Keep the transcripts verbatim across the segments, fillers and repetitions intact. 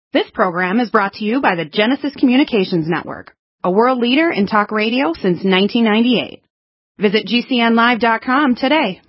This program is brought to you by the Genesis Communications Network, a world leader in talk radio since nineteen ninety-eight. Visit G C N live dot com today.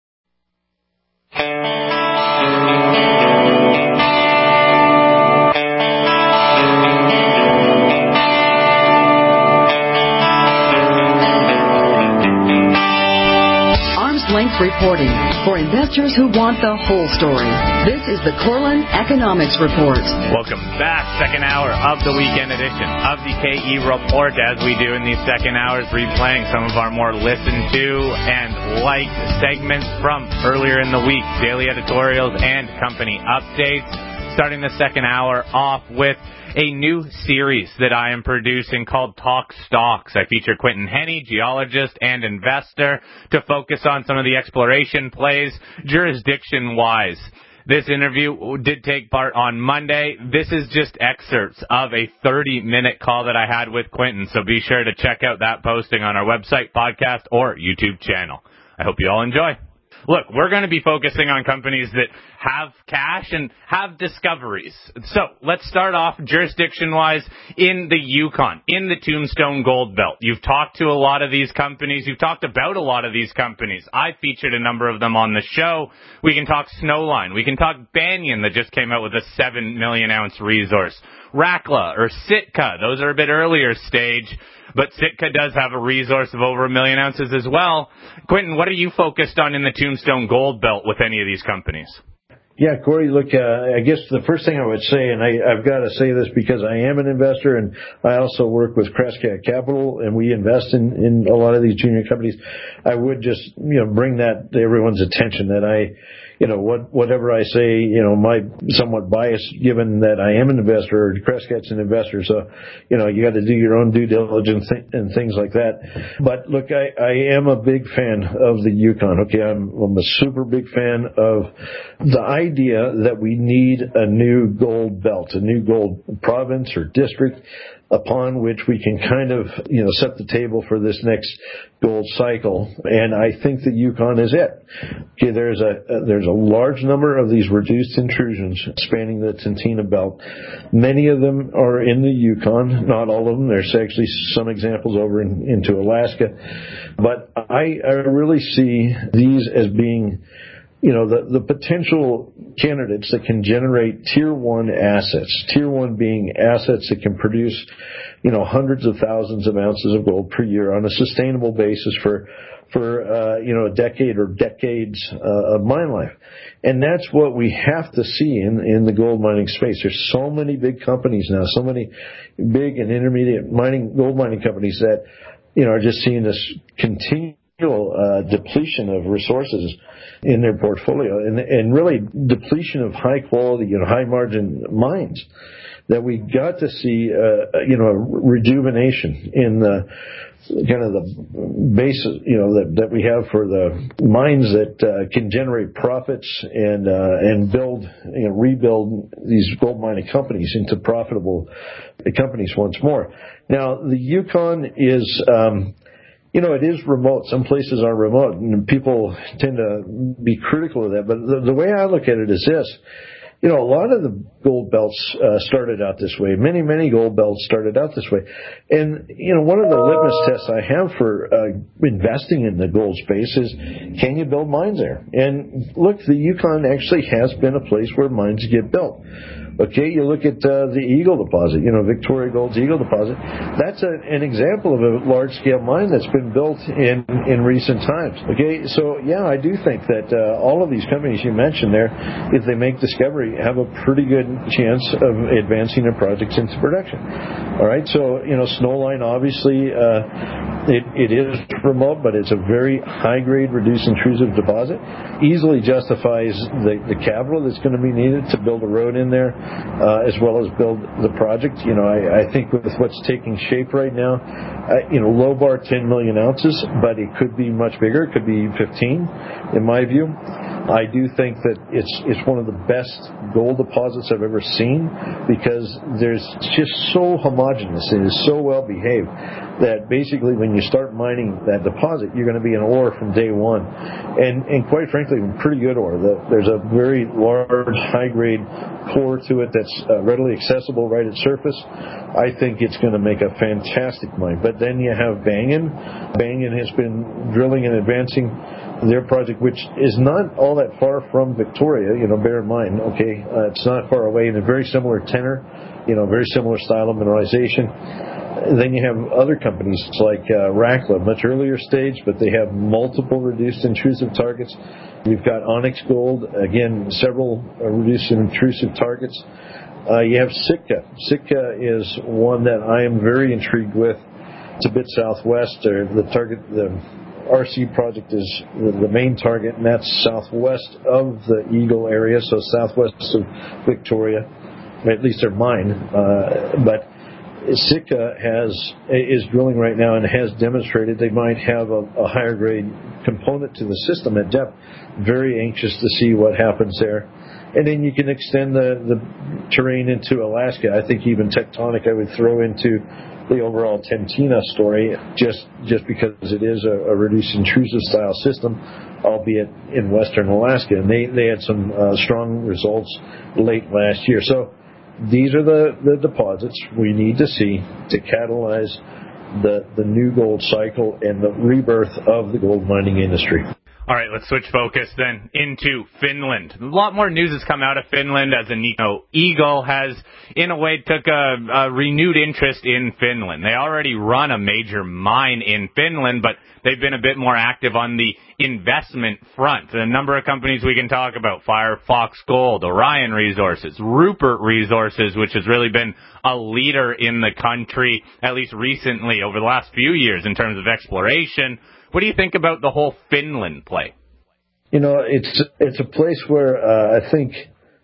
Length reporting for investors who want the whole story. This is the Corlin Economics Report. Welcome back. Second hour of the weekend edition of the K E Report. As we do in these second hours, replaying some of our more listened to and liked segments from earlier in the week, daily editorials and company updates. Starting the second hour off with a new series that I am producing called Talk Stocks. I feature Quentin Henney, geologist and investor, to focus on some of the exploration plays jurisdiction-wise. This interview did take part on Monday. This is just excerpts of a thirty-minute call that I had with Quentin, so be sure to check out that posting on our website, podcast, or YouTube channel. I hope you all enjoy. Look, we're going to be focusing on companies that have cash and have discoveries. So let's start off jurisdiction-wise in the Yukon, in the Tombstone Gold Belt. You've talked to a lot of these companies. You've talked about a lot of these companies. I featured a number of them on the show. We can talk Snowline. We can talk Banyan that just came out with a seven million ounce resource. Rackla or Sitka, those are a bit earlier stage. But Sitka does have a resource of over a million ounces as well. Quentin, what are you focused on in the Tombstone Gold Belt with any of these companies? Yeah, Corey, look, uh, I guess the first thing I would say, and I, I've got to say this because I am an investor and I also work with Crescat Capital and we invest in, in a lot of these junior companies. I would just, you know, bring that to everyone's attention that I, you know, what, whatever I say, you know, my somewhat bias given that I am an investor or Crescat's an investor. So, you know, you got to do your own due diligence th- and things like that. But look, I, I am a big fan of the Yukon. Okay. I'm, I'm a super big fan of the idea that we need a new gold belt, a new gold province or district upon which we can kind of, you know, set the table for this next gold cycle. And I think the Yukon is it. Okay, there's a, there's a large number of these reduced intrusions spanning the Tintina Belt. Many of them are in the Yukon, not all of them. There's actually some examples over in, into Alaska. But I, I really see these as being, you know, the, the potential candidates that can generate tier one assets, tier one being assets that can produce, you know, hundreds of thousands of ounces of gold per year on a sustainable basis for, for, uh, you know, a decade or decades uh, of mine life. And that's what we have to see in, in the gold mining space. There's so many big companies now, so many big and intermediate mining, gold mining companies that, you know, are just seeing this continual Uh, depletion of resources in their portfolio and, and really depletion of high quality and high margin mines that we got to see, uh, you know, a rejuvenation in the kind of the base, you know, that, that we have for the mines that uh, can generate profits and uh, and build, you know, rebuild these gold mining companies into profitable companies once more. Now, the Yukon is, um, you know, it is remote. Some places are remote, and people tend to be critical of that. But the, the way I look at it is this. You know, a lot of the gold belts uh, started out this way. Many, many gold belts started out this way. And, you know, one of the litmus tests I have for uh, investing in the gold space is, can you build mines there? And look, the Yukon actually has been a place where mines get built. Okay, you look at uh, the Eagle deposit, you know, Victoria Gold's Eagle deposit. That's a, an example of a large-scale mine that's been built in, in recent times. Okay, so, yeah, I do think that uh, all of these companies you mentioned there, if they make discovery, have a pretty good chance of advancing their projects into production. All right, so, you know, Snowline, obviously, uh, it, it is remote, but it's a very high-grade, reduced intrusive deposit. Easily justifies the, the capital that's going to be needed to build a road in there. Uh, as well as build the project. You know, I, I think with what's taking shape right now, uh, you know, low bar ten million ounces, but it could be much bigger. It could be fifteen, in my view. I do think that it's it's one of the best gold deposits I've ever seen because there's just so homogeneous. It is so well behaved that basically when you start mining that deposit, you're going to be an ore from day one. And and quite frankly, pretty good ore. The, there's a very large, high-grade core to it that's uh, readily accessible right at surface. I think it's going to make a fantastic mine. But then you have Banyan. Banyan has been drilling and advancing their project, which is not all that far from Victoria, you know, bear in mind, okay, uh, it's not far away in a very similar tenor, you know, very similar style of mineralization. Then you have other companies like uh, Rackla, much earlier stage, but they have multiple reduced intrusive targets. You've got Onyx Gold, again, several uh, reduced intrusive targets. Uh, you have Sitka. Sitka is one that I am very intrigued with. It's a bit southwest, or the target, the R C project is the, the main target, and that's southwest of the Eagle area, so southwest of Victoria, at least they're mine. Uh, but Sitka has is drilling right now and has demonstrated they might have a, a higher grade component to the system at depth. Very anxious to see what happens there. And then you can extend the, the terrain into Alaska. I think even tectonic I would throw into the overall Tentina story, just just because it is a, a reduced intrusive style system, albeit in western Alaska. And they, they had some uh, strong results late last year. So these are the, the deposits we need to see to catalyze the, the new gold cycle and the rebirth of the gold mining industry. All right, let's switch focus then into Finland. A lot more news has come out of Finland as Agnico Eagle has, in a way, took a, a renewed interest in Finland. They already run a major mine in Finland, but they've been a bit more active on the investment front. A number of companies we can talk about: Firefox Gold, Orion Resources, Rupert Resources, which has really been a leader in the country, at least recently over the last few years in terms of exploration. What do you think about the whole Finland play? You know, it's it's a place where uh, I think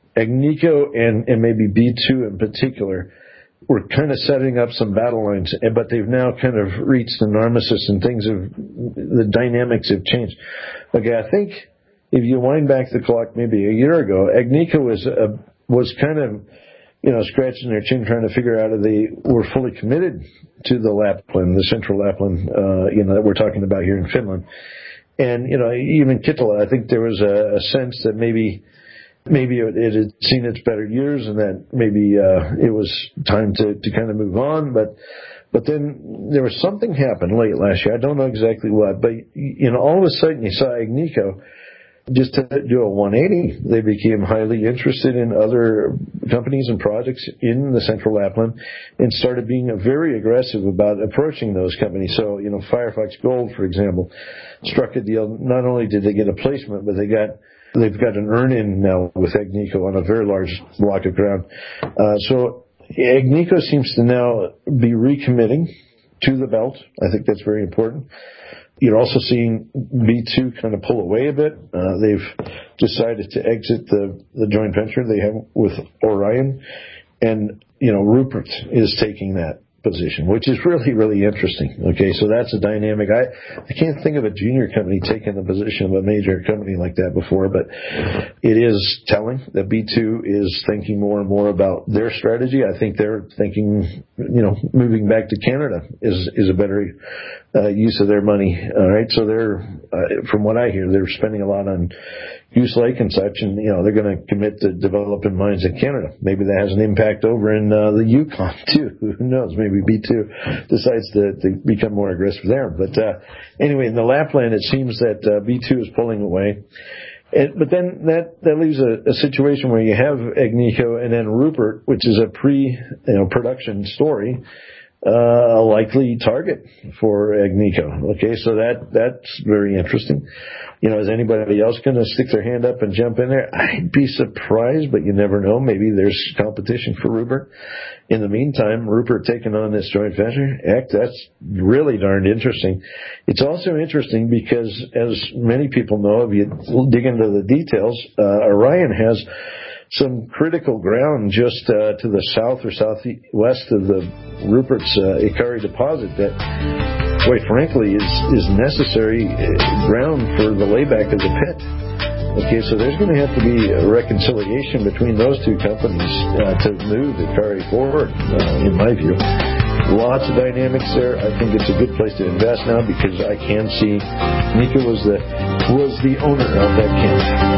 Agnico and, and maybe B two in particular were kind of setting up some battle lines, but they've now kind of reached an armistice and things have, the dynamics have changed. Okay, I think if you wind back the clock maybe a year ago, Agnico was uh, was kind of, you know, scratching their chin trying to figure out if they were fully committed to the Lapland, the central Lapland, uh, you know, that we're talking about here in Finland. And, you know, even Kittilä, I think there was a, a sense that maybe, maybe it, it had seen its better years and that maybe, uh, it was time to, to kind of move on. But, but then there was something happened late last year. I don't know exactly what, but, you know, all of a sudden you saw Agnico just to do a one eighty. They became highly interested in other companies and projects in the central Lapland and started being very aggressive about approaching those companies. So, you know, Firefox Gold, for example, struck a deal. Not only did they get a placement, but they got, they've got an earn-in now with Agnico on a very large block of ground. Uh, so Agnico seems to now be recommitting to the belt. I think that's very important. You're also seeing B two kind of pull away a bit. Uh, they've decided to exit the, the joint venture they have with Orion. And, you know, Rupert is taking that position, which is really, really interesting. Okay, so that's a dynamic. I, I can't think of a junior company taking the position of a major company like that before, but it is telling that B two is thinking more and more about their strategy. I think they're thinking, you know, moving back to Canada is, is a better uh, use of their money. All right, so they're, uh, from what I hear, they're spending a lot on Goose Lake and such, and, you know, they're going to commit to developing mines in Canada. Maybe that has an impact over in uh, the Yukon, too. Who knows? Maybe B two decides to, to become more aggressive there. But uh, anyway, in the Lapland, it seems that uh, B two is pulling away. And, but then that, that leaves a, a situation where you have Agnico and then Rupert, which is a pre, you know, production story, uh, a likely target for Agnico. Okay, so that that's very interesting. You know, is anybody else going to stick their hand up and jump in there? I'd be surprised, but you never know. Maybe there's competition for Rupert. In the meantime, Rupert taking on this joint venture, heck, that's really darned interesting. It's also interesting because, as many people know, if you dig into the details, uh, Orion has some critical ground just uh, to the south or southwest of the Rupert's uh, Ikari deposit that, quite frankly, is, is necessary ground for the layback of the pit. Okay, so there's going to have to be a reconciliation between those two companies uh, to move the Ferrari forward, uh, in my view. Lots of dynamics there. I think it's a good place to invest now because I can see Nika was the was the owner of that camp.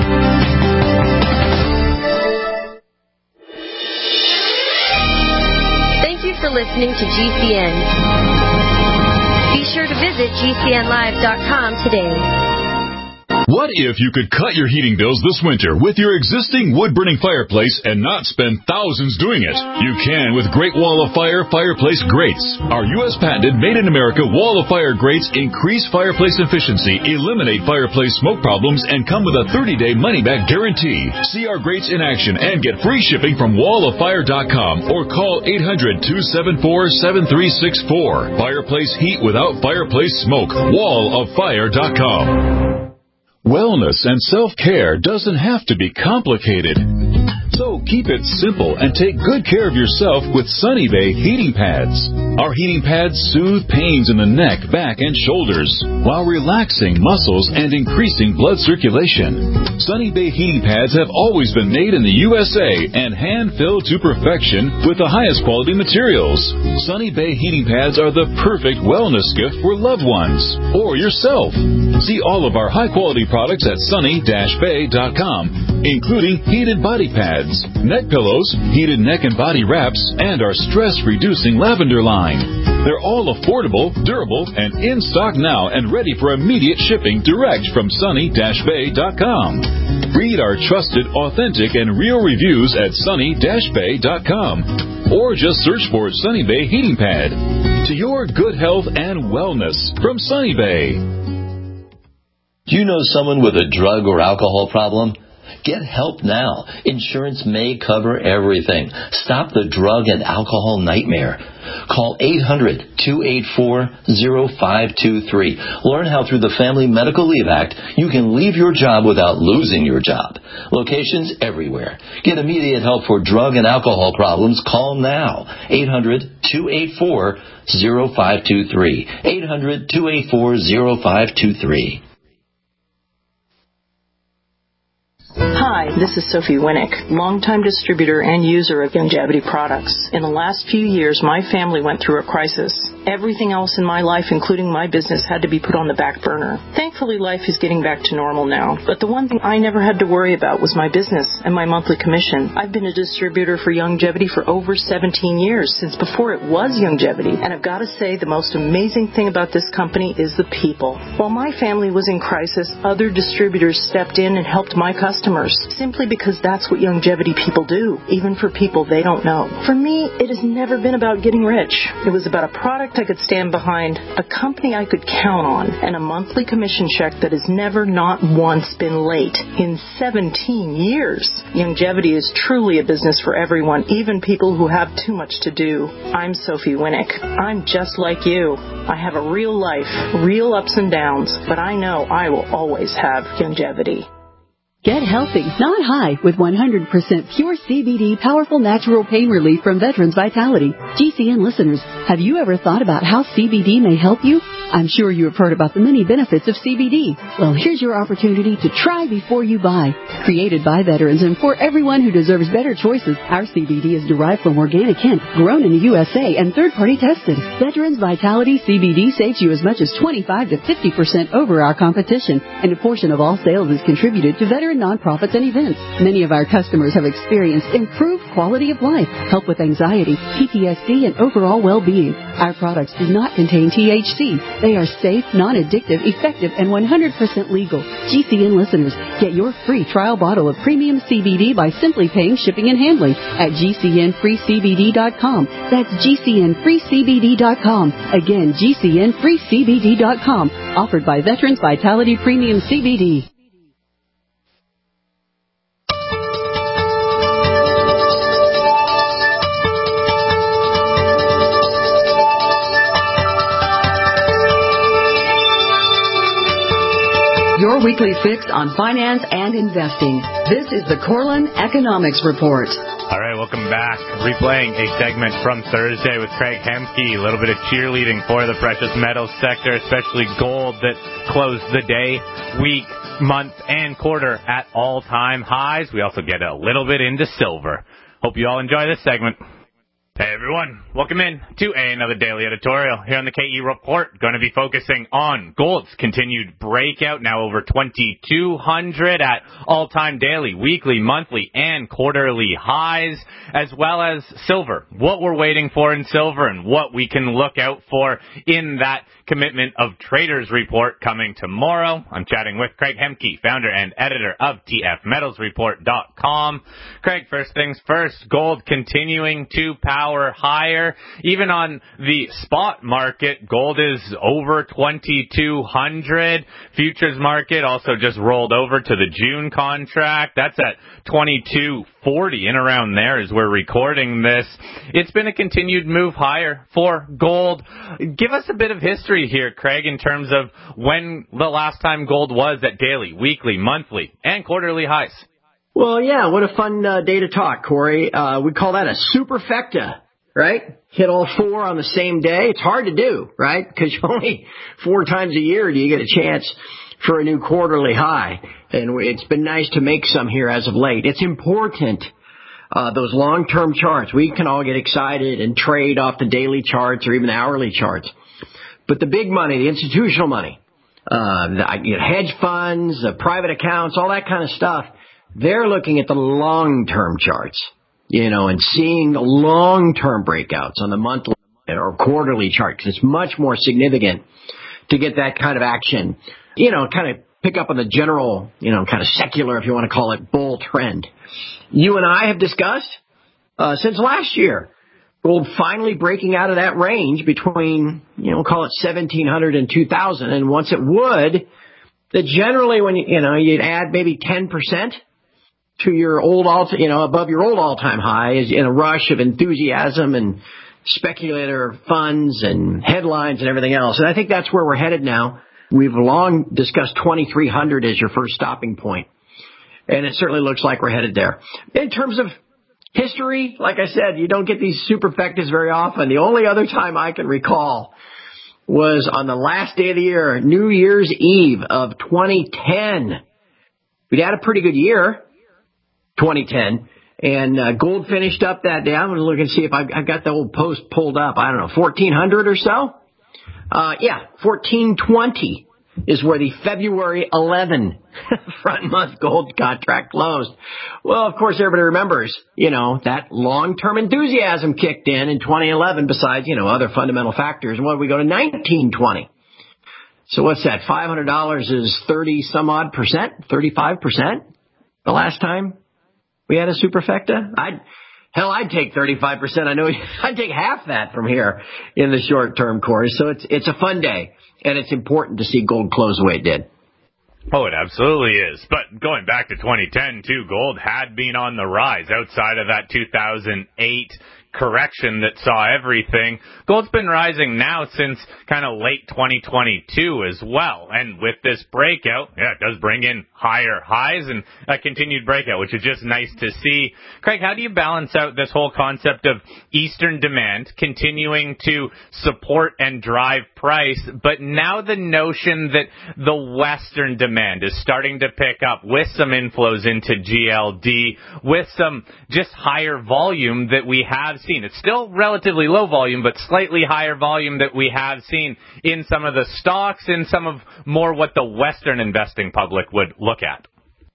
Thank you for listening to G C N. Be sure to visit G C N live dot com today. What if you could cut your heating bills this winter with your existing wood-burning fireplace and not spend thousands doing it? You can with Great Wall of Fire Fireplace Grates. Our U S patented made-in-America Wall of Fire grates increase fireplace efficiency, eliminate fireplace smoke problems, and come with a thirty-day money-back guarantee. See our grates in action and get free shipping from wall of fire dot com or call eight hundred, two seven four, seven three six four. Fireplace heat without fireplace smoke. wall of fire dot com. Wellness and self-care doesn't have to be complicated. So keep it simple and take good care of yourself with Sunny Bay heating pads. Our heating pads soothe pains in the neck, back, and shoulders while relaxing muscles and increasing blood circulation. Sunny Bay heating pads have always been made in the U S A and hand-filled to perfection with the highest quality materials. Sunny Bay heating pads are the perfect wellness gift for loved ones or yourself. See all of our high-quality products at sunny dash bay dot com, including heated body pads, neck pillows, heated neck and body wraps, and our stress-reducing lavender line. They're all affordable, durable, and in stock now and ready for immediate shipping direct from sunny dash bay dot com. Read our trusted, authentic, and real reviews at sunny dash bay dot com or just search for Sunny Bay Heating Pad. To your good health and wellness from Sunny Bay. Do you know someone with a drug or alcohol problem? Get help now. Insurance may cover everything. Stop the drug and alcohol nightmare. Call eight hundred, two eight four, zero five two three. Learn how through the Family Medical Leave Act you can leave your job without losing your job. Locations everywhere. Get immediate help for drug and alcohol problems. Call now. eight hundred, two eight four, zero five two three. eight hundred, two eight four, zero five two three. Hi, this is Sophie Winnick, longtime distributor and user of Youngevity products. In the last few years, my family went through a crisis. Everything else in my life, including my business, had to be put on the back burner. Thankfully, life is getting back to normal now. But the one thing I never had to worry about was my business and my monthly commission. I've been a distributor for Youngevity for over seventeen years, since before it was Youngevity. And I've got to say, the most amazing thing about this company is the people. While my family was in crisis, other distributors stepped in and helped my customers, simply because that's what Youngevity people do, even for people they don't know. For me, it has never been about getting rich. It was about a product I could stand behind, a company I could count on, and a monthly commission check that has never not once been late in seventeen years. Youngevity is truly a business for everyone, even people who have too much to do. I'm Sophie Winnick. I'm just like you. I have a real life, real ups and downs, but I know I will always have Youngevity. Get healthy, not high, with one hundred percent pure C B D powerful natural pain relief from Veterans Vitality. G C N listeners, have you ever thought about how C B D may help you? I'm sure you have heard about the many benefits of C B D. Well, here's your opportunity to try before you buy. Created by veterans and for everyone who deserves better choices, our C B D is derived from organic hemp, grown in the U S A and third-party tested. Veterans Vitality C B D saves you as much as twenty-five to fifty percent over our competition, and a portion of all sales is contributed to veteran nonprofits and events. Many of our customers have experienced improved quality of life, help with anxiety, P T S D, and overall well-being. Our products do not contain T H C. They are safe, non-addictive, effective, and one hundred percent legal. G C N listeners, get your free trial bottle of premium C B D by simply paying shipping and handling at G C N free C B D dot com. That's G C N free C B D dot com. Again, G C N free C B D dot com. Offered by Veterans Vitality Premium C B D. Your weekly fix on finance and investing. This is the Corlin Economics Report. All right, welcome back. Replaying a segment from Thursday with Craig Hemke. A little bit of cheerleading for the precious metals sector, especially gold that closed the day weak. month, and quarter at all-time highs. We also get a little bit into silver. Hope you all enjoy this segment. Hey everyone, welcome in to another daily editorial here on the K E Report. Going to be focusing on gold's continued breakout, now over twenty-two hundred at all-time daily, weekly, monthly, and quarterly highs, as well as silver. What we're waiting for in silver and what we can look out for in that Commitment of Traders report coming tomorrow. I'm chatting with Craig Hemke, founder and editor of T F Metals Report dot com. Craig, first things first, gold continuing to power higher. Even on the spot market, gold is over twenty-two hundred. Futures market also just rolled over to the June contract. That's at twenty-two forty, and around there as we're recording this. It's been a continued move higher for gold. Give us a bit of history here, Craig, in terms of when the last time gold was at daily, weekly, monthly, and quarterly highs. Well, yeah, what a fun uh, day to talk, Corey. Uh, we call that a superfecta, right? Hit all four on the same day. It's hard to do, right? Because only four times a year do you get a chance for a new quarterly high. And it's been nice to make some here as of late. It's important, uh, those long-term charts. We can all get excited and trade off the daily charts or even the hourly charts. But the big money, the institutional money, uh, the you know, hedge funds, the private accounts, all that kind of stuff, they're looking at the long-term charts, you know, and seeing the long-term breakouts on the monthly or quarterly chart, because it's much more significant to get that kind of action, you know, kind of pick up on the general, you know, kind of secular, if you want to call it, bull trend. You and I have discussed uh, since last year, gold finally breaking out of that range between, you know, call it seventeen hundred and two thousand. And once it would, that generally when, you, you know, you'd add maybe ten percent to your old, all, you know, above your old all-time high is in a rush of enthusiasm and speculator funds and headlines and everything else. And I think that's where we're headed now. We've long discussed twenty-three hundred as your first stopping point, and it certainly looks like we're headed there. In terms of history, like I said, you don't get these superfectas very often. The only other time I can recall was on the last day of the year, New Year's Eve of twenty ten. We had a pretty good year, twenty ten, and uh, gold finished up that day. I'm going to look and see if I've, I've got the old post pulled up. I don't know, fourteen hundred or so? Uh, yeah, fourteen twenty is where the February eleventh front month gold contract closed. Well, of course, everybody remembers, you know, that long-term enthusiasm kicked in in twenty eleven besides, you know, other fundamental factors. And what, we go to nineteen twenty. So what's that? five hundred dollars is thirty some odd percent, thirty-five percent the last time we had a superfecta? I'd, hell, I'd take thirty-five percent. I know I'd take half that from here in the short term course. So it's, it's a fun day, and it's important to see gold close the way it did. Oh, it absolutely is. But going back to twenty ten, too, gold had been on the rise outside of that two thousand eight correction that saw everything. Gold's been rising now since kind of late twenty twenty-two as well. And with this breakout, yeah, it does bring in higher highs and a continued breakout, which is just nice to see. Craig, how do you balance out this whole concept of Eastern demand continuing to support and drive price, but now the notion that the Western demand is starting to pick up with some inflows into G L D, with some just higher volume that we have seen? It's still relatively low volume, but slightly higher volume that we have seen in some of the stocks, in some of more what the Western investing public would look at.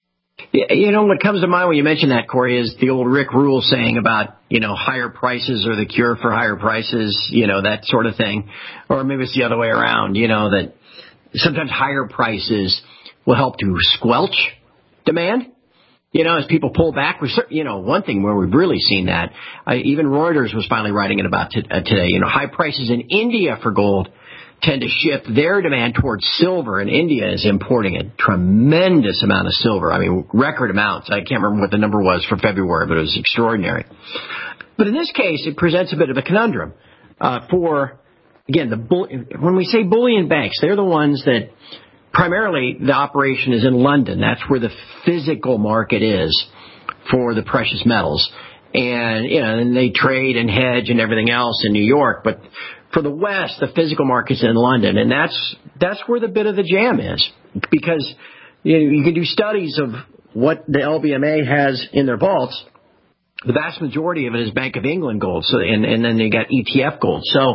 You know, what comes to mind when you mention that, Corey, is the old Rick Rule saying about, you know, higher prices are the cure for higher prices, you know, that sort of thing. Or maybe it's the other way around, you know, that sometimes higher prices will help to squelch demand. You know, as people pull back, we, you know, one thing where we've really seen that, uh, even Reuters was finally writing it about t- uh, today, you know, high prices in India for gold tend to shift their demand towards silver, and India is importing a tremendous amount of silver. I mean, record amounts. I can't remember what the number was for February, but it was extraordinary. But in this case, it presents a bit of a conundrum uh, for, again, the bull- when we say bullion banks, they're the ones that primarily the operation is in London. That's where the physical market is for the precious metals. And, you know, and they trade and hedge and everything else in New York. But for the West, the physical market's in London. And that's, that's where the bit of the jam is. Because you, you can do studies of what the L B M A has in their vaults. The vast majority of it is Bank of England gold, so and, and then they got E T F gold. So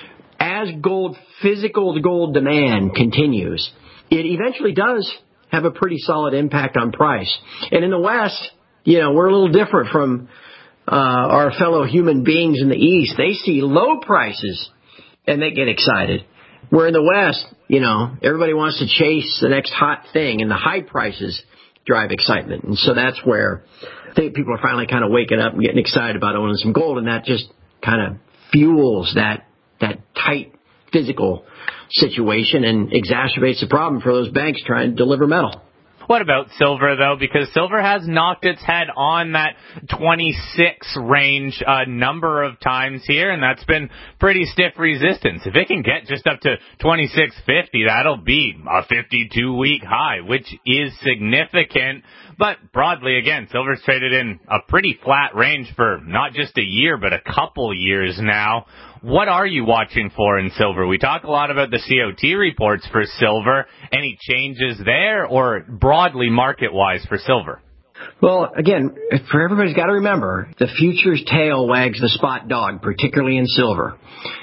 as gold, physical gold demand continues, it eventually does have a pretty solid impact on price. And in the West, you know, we're a little different from uh, our fellow human beings in the East. They see low prices and they get excited. Where in the West, you know, everybody wants to chase the next hot thing, and the high prices drive excitement. And so that's where I think people are finally kind of waking up and getting excited about owning some gold, and that just kind of fuels that that tight physical situation and exacerbates the problem for those banks trying to deliver metal. What about silver, though? Because silver has knocked its head on that twenty-six range a uh, number of times here, and that's been pretty stiff resistance. If it can get just up to twenty-six fifty, that'll be a fifty-two week high, which is significant. But broadly, again, silver's traded in a pretty flat range for not just a year, but a couple years now. What are you watching for in silver? We talk a lot about the C O T reports for silver. Any changes there, or broadly market-wise for silver? Well, again, for everybody's got to remember, the futures tail wags the spot dog, particularly in silver.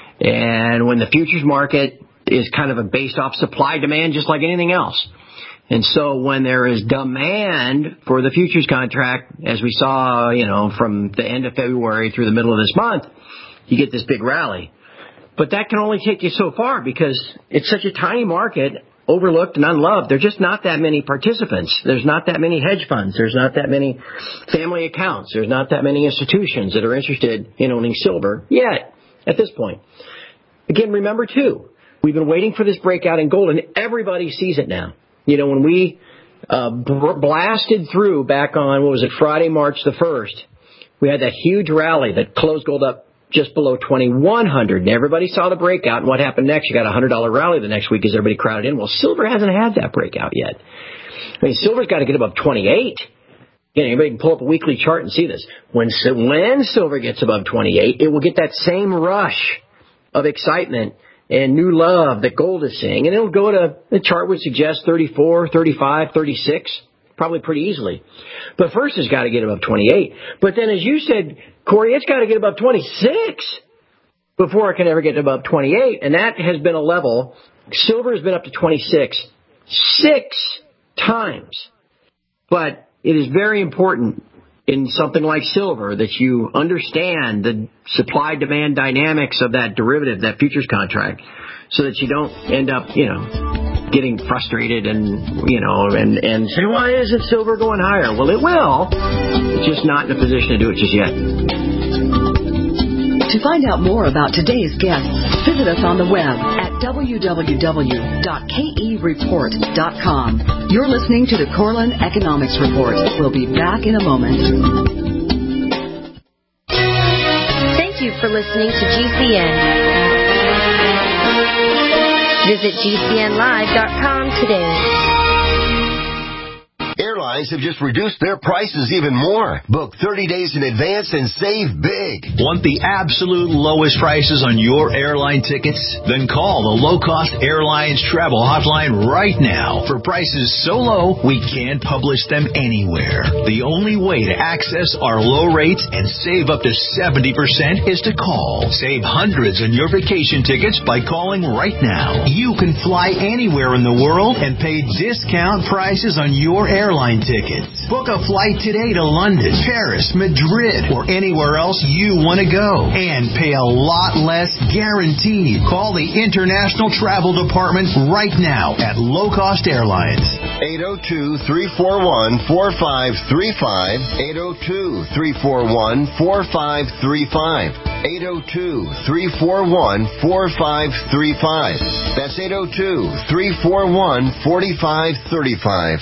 And when the futures market is kind of a based off supply demand, just like anything else. And so when there is demand for the futures contract, as we saw, you know, from the end of February through the middle of this month, you get this big rally. But that can only take you so far because it's such a tiny market, overlooked and unloved. There's just not that many participants. There's not that many hedge funds. There's not that many family accounts. There's not that many institutions that are interested in owning silver yet at this point. Again, remember, too, we've been waiting for this breakout in gold, and everybody sees it now. You know, when we uh, blasted through back on, what was it, Friday, March the first, we had that huge rally that closed gold up just below twenty-one hundred, and everybody saw the breakout, and what happened next? You got a one hundred dollar rally the next week as everybody crowded in. Well, silver hasn't had that breakout yet. I mean, silver's got to get above twenty-eight. Again, anybody can pull up a weekly chart and see this. When, when silver gets above twenty-eight, it will get that same rush of excitement and new love that gold is seeing, and it'll go to, the chart would suggest thirty-four, thirty-five, thirty-six, probably pretty easily. But first it's got to get above twenty-eight. But then, as you said, Corey, it's got to get above twenty-six before it can ever get above twenty-eight, and that has been a level. Silver has been up to twenty-six six times. But it is very important in something like silver that you understand the supply-demand dynamics of that derivative, that futures contract, so that you don't end up, you know, getting frustrated and, you know, and, and say, why isn't silver going higher? Well, it will. It's just not in a position to do it just yet. To find out more about today's guest, visit us on the web at w w w dot k e report dot com. You're listening to the Corlin Economics Report. We'll be back in a moment. Thank you for listening to G C N. Visit g c n live dot com today. Airlines have just reduced their prices even more. Book thirty days in advance and save big. Want the absolute lowest prices on your airline tickets? Then call the Low Cost Airlines Travel Hotline right now. For prices so low, we can't publish them anywhere. The only way to access our low rates and save up to seventy percent is to call. Save hundreds on your vacation tickets by calling right now. You can fly anywhere in the world and pay discount prices on your airline tickets. Book a flight today to London, Paris, Madrid, or anywhere else you want to go. And pay a lot less guaranteed. Call the International Travel Department right now at Low Cost Airlines. eight oh two, three four one, four five three five. eight oh two, three four one, four five three five. eight oh two, three four one, four five three five. That's eight oh two, three four one, four five three five.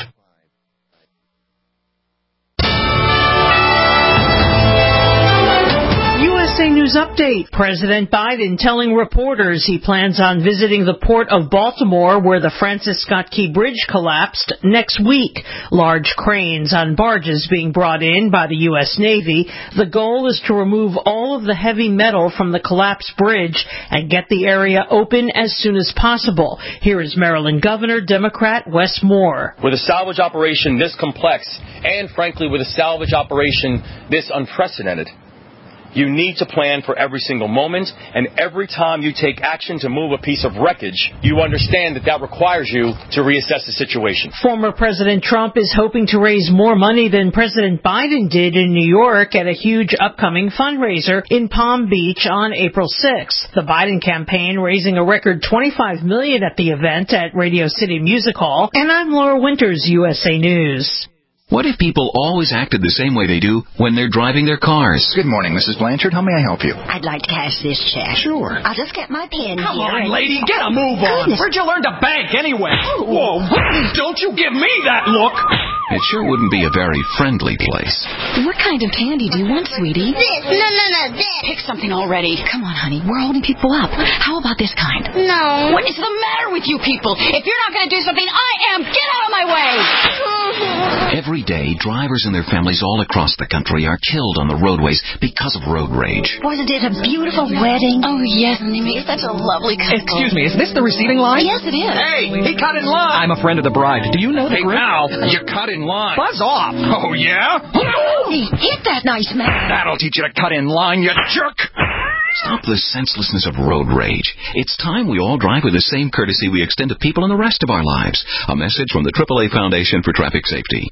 U S A News news update. President Biden telling reporters he plans on visiting the port of Baltimore where the Francis Scott Key Bridge collapsed next week. Large cranes on barges being brought in by the U S Navy. The goal is to remove all of the heavy metal from the collapsed bridge and get the area open as soon as possible. Here is Maryland Governor Democrat Wes Moore. With a salvage operation this complex, and frankly with a salvage operation this unprecedented, you need to plan for every single moment, and every time you take action to move a piece of wreckage, you understand that that requires you to reassess the situation. Former President Trump is hoping to raise more money than President Biden did in New York at a huge upcoming fundraiser in Palm Beach on April sixth. The Biden campaign raising a record twenty-five million dollars at the event at Radio City Music Hall. And I'm Laura Winters, U S A News. What if people always acted the same way they do when they're driving their cars? Good morning, Missus Blanchard. How may I help you? I'd like to cash this check. Sure. I'll just get my pen Come here. on, lady. Get a move on. Goodness. Where'd you learn to bank anyway? Oh. Whoa. Don't you give me that look. It sure wouldn't be a very friendly place. What kind of candy do you want, sweetie? This. No, no, no, this. Pick something already. Come on, honey. We're holding people up. How about this kind? No. What is the matter with you people? If you're not going to do something, I am. Get out of my way. Every day, drivers and their families all across the country are killed on the roadways because of road rage. Wasn't it a beautiful wedding? Oh, yes, and they made such a lovely couple. Excuse me, is this the receiving line? Yes, it is. Hey, he cut in line. I'm a friend of the bride. Do you know the Hey, group? pal, you cut in line. Buzz off. Oh, yeah? Hey, hit that nice man. That'll teach you to cut in line, you jerk. Stop the senselessness of road rage. It's time we all drive with the same courtesy we extend to people in the rest of our lives. A message from the triple A Foundation for Traffic Safety.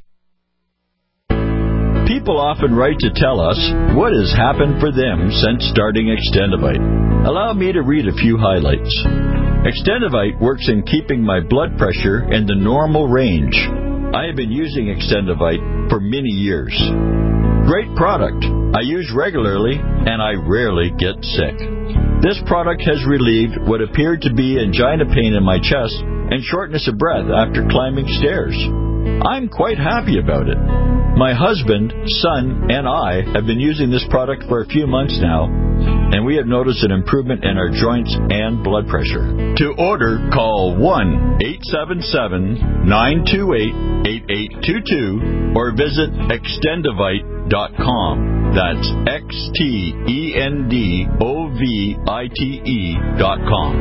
People often write to tell us what has happened for them since starting Extendivite. Allow me to read a few highlights. Extendivite works in keeping my blood pressure in the normal range. I have been using Extendivite for many years. Great product. I use regularly and I rarely get sick. This product has relieved what appeared to be angina pain in my chest and shortness of breath after climbing stairs. I'm quite happy about it. My husband, son, and I have been using this product for a few months now, and we have noticed an improvement in our joints and blood pressure. To order, call one eight seven seven, nine two eight, eight eight two two or visit extendivite dot com. That's X T E N D O V I T E dot com.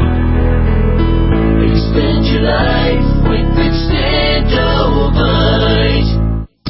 Extend your life with Extendivite.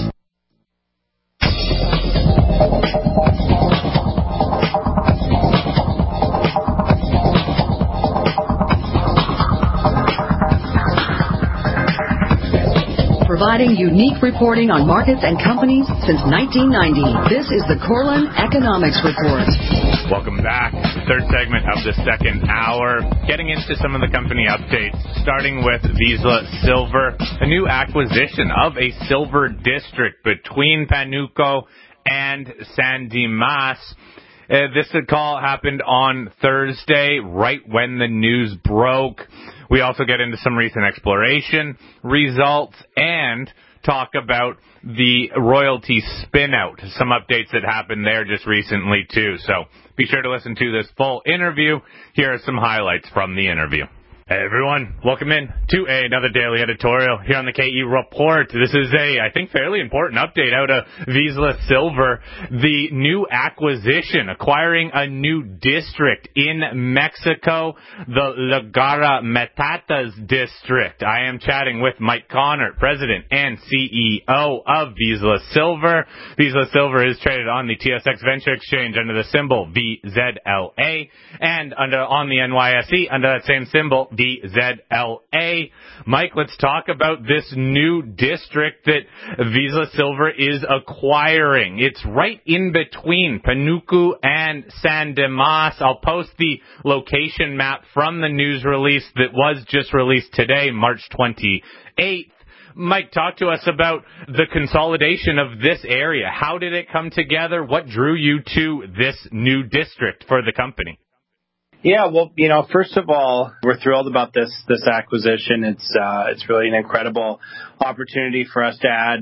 Providing unique reporting on markets and companies since nineteen ninety. This is the Corlin Economics Report. Welcome back. Third segment of the second hour. Getting into some of the company updates, starting with Vizsla Silver, a new acquisition of a silver district between Panuco and San Dimas. Uh, this call happened on Thursday, right when the news broke. We also get into some recent exploration results and talk about the royalty spin-out, some updates that happened there just recently, too. So be sure to listen to this full interview. Here are some highlights from the interview. Hey everyone, welcome in to another daily editorial here on the K E Report. This is a, I think, fairly important update out of Vizsla Silver. The new acquisition, acquiring a new district in Mexico, the La Garra Metatas district. I am chatting with Mike Connor, President and C E O of Vizsla Silver. Vizsla Silver is traded on the T S X Venture Exchange under the symbol V Z L A and under on the N Y S E under that same symbol V Z L A. Mike, let's talk about this new district that Vizsla Silver is acquiring. It's right in between Panuco and San Dimas. I'll post the location map from the news release that was just released today, March twenty-eighth. Mike, talk to us about the consolidation of this area. How did it come together? What drew you to this new district for the company? Yeah, well, you know, first of all, we're thrilled about this this acquisition. It's uh, it's really an incredible opportunity for us to add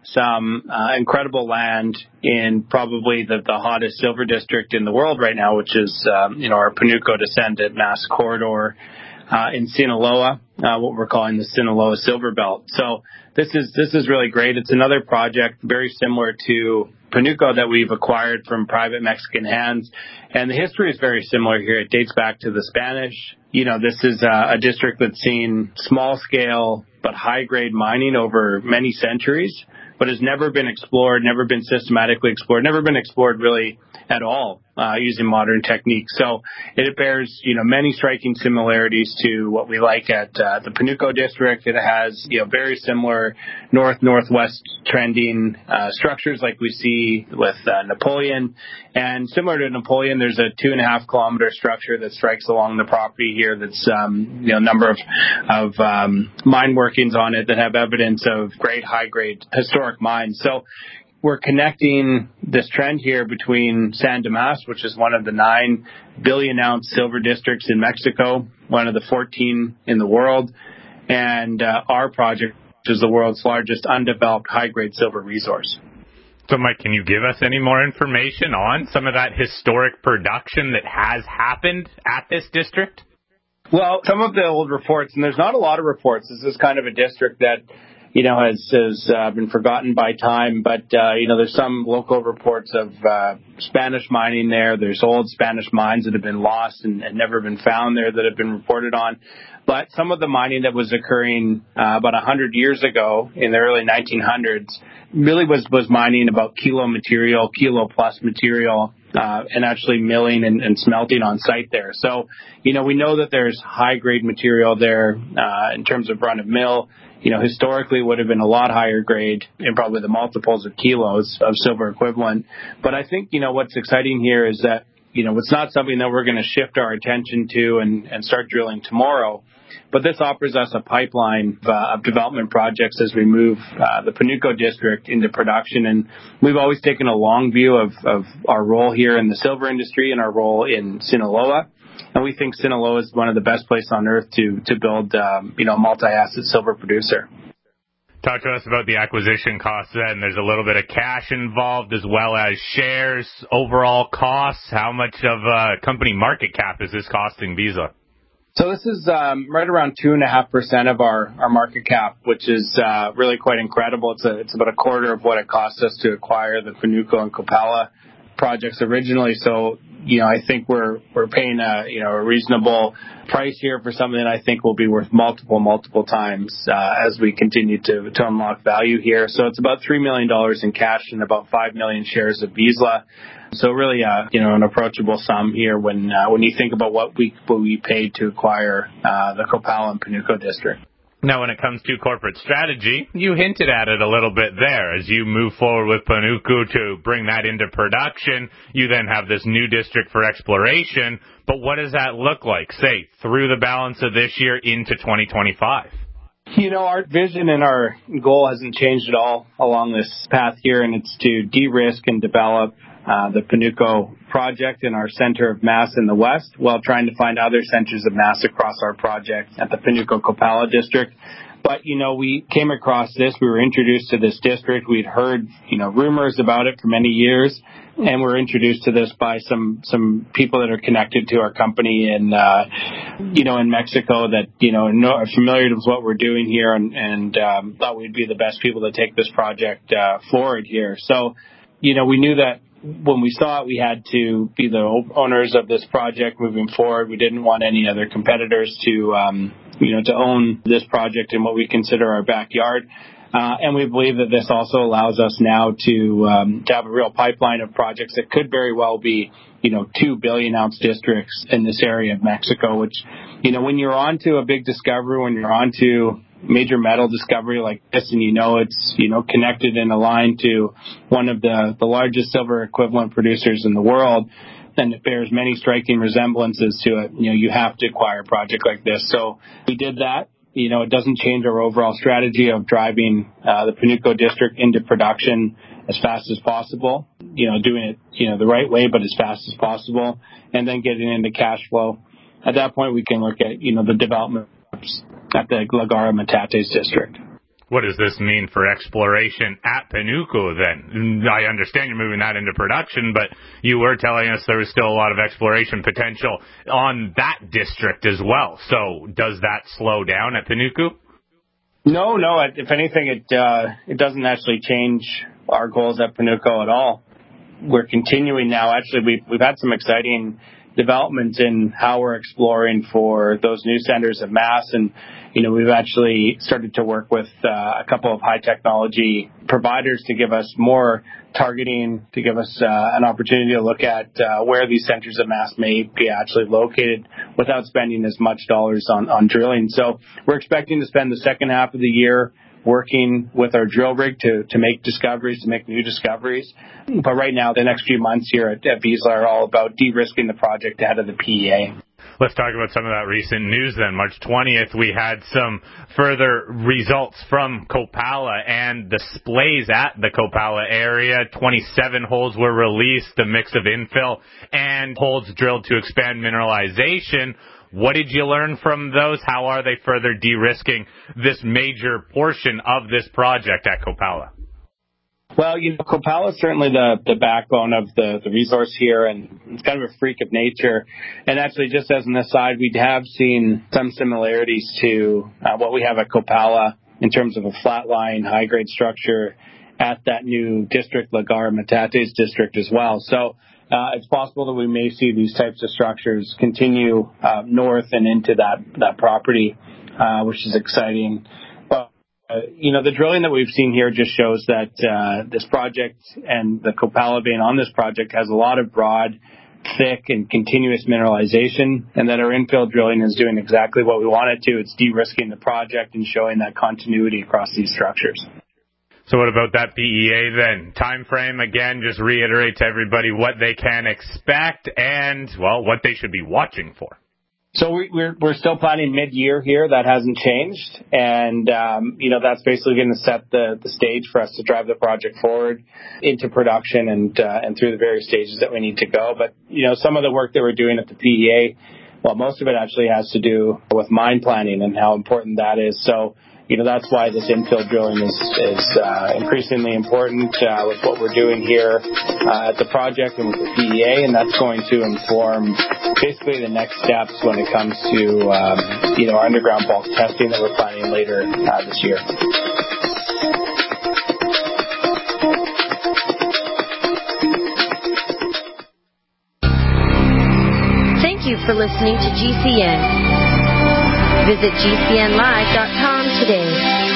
some uh, incredible land in probably the, the hottest silver district in the world right now, which is, um, you know, our Panuco Descendant Mass Corridor uh, in Sinaloa, uh, what we're calling the Sinaloa Silver Belt. So this is this is really great. It's another project very similar to Panuco that we've acquired from private Mexican hands. And the history is very similar here. It dates back to the Spanish. You know, this is a, a district that's seen small scale but high grade mining over many centuries, but has never been explored, never been systematically explored, never been explored really at all uh, using modern techniques. So it bears, you know, many striking similarities to what we like at uh, the Panuco district. It has, you know, very similar north-northwest trending uh, structures like we see with uh, Napoleon. And similar to Napoleon, there's a two and a half kilometer structure that strikes along the property here that's, um, you know, a number of, of um, mine workings on it that have evidence of great high-grade historic mines. So we're connecting this trend here between San Dimas, which is one of the nine billion ounce silver districts in Mexico, one of the fourteen in the world, and uh, our project, which is the world's largest undeveloped high-grade silver resource. So, Mike, can you give us any more information on some of that historic production that has happened at this district? Well, some of the old reports, and there's not a lot of reports. This is kind of a district that, you know, has, has uh, been forgotten by time. But, uh, you know, there's some local reports of uh, Spanish mining there. There's old Spanish mines that have been lost and, and never been found there that have been reported on. But some of the mining that was occurring uh, about one hundred years ago in the early nineteen hundreds really was, was mining about kilo material, kilo plus material, uh, and actually milling and, and smelting on site there. So, you know, we know that there's high-grade material there uh, in terms of run of mill. You know, historically would have been a lot higher grade in probably the multiples of kilos of silver equivalent. But I think, you know, what's exciting here is that, you know, it's not something that we're going to shift our attention to and, and start drilling tomorrow. But this offers us a pipeline of, uh, of development projects as we move uh, the Panuco district into production. And we've always taken a long view of, of our role here in the silver industry and our role in Sinaloa. And we think Sinaloa is one of the best places on earth to to build, um, you know, a multi-asset silver producer. Talk to us about the acquisition costs then. There's a little bit of cash involved as well as shares, overall costs. How much of a company market cap is this costing Vizsla? So this is um, right around two and a half percent of our, our market cap, which is uh, really quite incredible. It's a, it's about a quarter of what it cost us to acquire the Panuco and Copala projects originally. So, you know, I think we're we're paying a you know a reasonable price here for something that I think will be worth multiple multiple times uh, as we continue to to unlock value here. So it's about three million dollars in cash and about five million shares of Vizsla. So really, uh, you know, an approachable sum here when uh, when you think about what we what we paid to acquire uh, the Copala and Panuco district. Now, when it comes to corporate strategy, you hinted at it a little bit there. As you move forward with Panuco to bring that into production, you then have this new district for exploration. But what does that look like, say, through the balance of this year into twenty twenty-five? You know, our vision and our goal hasn't changed at all along this path here, and it's to de-risk and develop uh, the Panuco project in our center of mass in the west while trying to find other centers of mass across our project at the Panuco-Copala district. But, you know, we came across this. We were introduced to this district. We'd heard, you know, rumors about it for many years, and we're introduced to this by some some people that are connected to our company in, uh, you know, in Mexico that, you know, know, are familiar with what we're doing here and, and um, thought we'd be the best people to take this project uh, forward here. So, you know, we knew that when we saw it, we had to be the owners of this project moving forward. We didn't want any other competitors to, um, you know, to own this project in what we consider our backyard. Uh, and we believe that this also allows us now to, um, to have a real pipeline of projects that could very well be, you know, two billion ounce districts in this area of Mexico, which, you know, when you're onto a big discovery, when you're onto major metal discovery like this, and you know it's, you know, connected and aligned to one of the, the largest silver equivalent producers in the world, then it bears many striking resemblances to it. You know, you have to acquire a project like this. So we did that. You know, it doesn't change our overall strategy of driving uh, the Panuco district into production as fast as possible, you know, doing it, you know, the right way, but as fast as possible, and then getting into cash flow. At that point, we can look at, you know, the development at the La Garra Metates district. What does this mean for exploration at Panuco then? I understand you're moving that into production, but you were telling us there was still a lot of exploration potential on that district as well. So does that slow down at Panuco? No, no. If anything, it uh, it doesn't actually change our goals at Panuco at all. We're continuing now. Actually, we've, we've had some exciting developments in how we're exploring for those new centers of mass. And, you know, we've actually started to work with uh, a couple of high technology providers to give us more targeting, to give us uh, an opportunity to look at uh, where these centers of mass may be actually located without spending as much dollars on, on drilling. So we're expecting to spend the second half of the year working with our drill rig to, to make discoveries, to make new discoveries. But right now, the next few months here at, at Vizsla are all about de-risking the project ahead of the P E A. Let's talk about some of that recent news then. March twentieth, we had some further results from Copala and the splays at the Copala area. twenty-seven holes were released, a mix of infill and holes drilled to expand mineralization. What did you learn from those? How are they further de-risking this major portion of this project at Copala? Well, you know, Copala is certainly the, the backbone of the, the resource here, and it's kind of a freak of nature. And actually, just as an aside, we have seen some similarities to uh, what we have at Copala in terms of a flat-lying, high-grade structure at that new district, Lagar Metates district as well. So uh, it's possible that we may see these types of structures continue uh, north and into that, that property, uh, which is exciting. But, uh, you know, the drilling that we've seen here just shows that uh, this project and the Copala vein on this project has a lot of broad, thick, and continuous mineralization, and that our infill drilling is doing exactly what we want it to. It's de-risking the project and showing that continuity across these structures. So what about that P E A then? Time frame, again, just reiterate to everybody what they can expect and, well, what they should be watching for. So we, we're we're still planning mid-year here. That hasn't changed. And, um, you know, that's basically going to set the, the stage for us to drive the project forward into production and uh, and through the various stages that we need to go. But, you know, some of the work that we're doing at the P E A, well, most of it actually has to do with mine planning and how important that is. So, you know, that's why this infill drilling is, is uh, increasingly important uh, with what we're doing here uh, at the project and with the P E A, and that's going to inform basically the next steps when it comes to, um, you know, our underground bulk testing that we're planning later uh, this year. Thank you for listening to G C N. Visit G C N live dot com today.